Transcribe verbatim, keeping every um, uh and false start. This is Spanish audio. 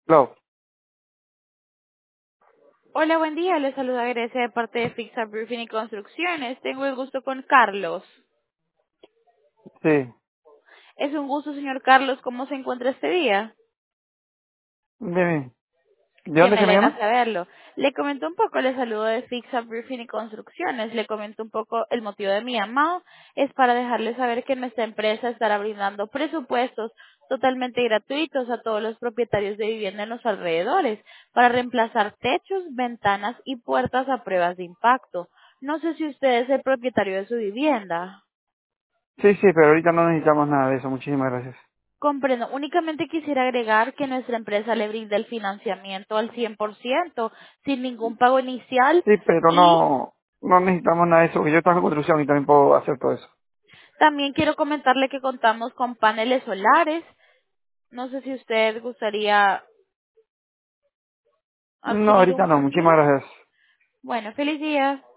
Hello. Hola, buen día. Les saluda Grecia de parte de Fixa Roofing y Construcciones. Tengo el gusto con Carlos. Sí. Es un gusto, señor Carlos. ¿Cómo se encuentra este día? Bien, bien. ¿De Que dónde me se me alegra llama? saberlo. Le comento un poco, le saludo de Fixa Roofing y Construcciones. Le comento un poco el motivo de mi llamado. Es para dejarle saber que nuestra empresa estará brindando presupuestos totalmente gratuitos a todos los propietarios de vivienda en los alrededores para reemplazar techos, ventanas y puertas a pruebas de impacto. No sé si usted es el propietario de su vivienda. Sí, sí, pero ahorita no necesitamos nada de eso. Muchísimas gracias. Comprendo. Únicamente quisiera agregar que nuestra empresa le brinda el financiamiento al cien por ciento, sin ningún pago inicial, Sí, pero y no, no necesitamos nada de eso, porque yo trabajo en construcción y también puedo hacer todo eso. también quiero comentarle que contamos con paneles solares. No sé si usted gustaría No, adquirir ahorita un no. Muchísimas propio. gracias. Bueno, feliz día.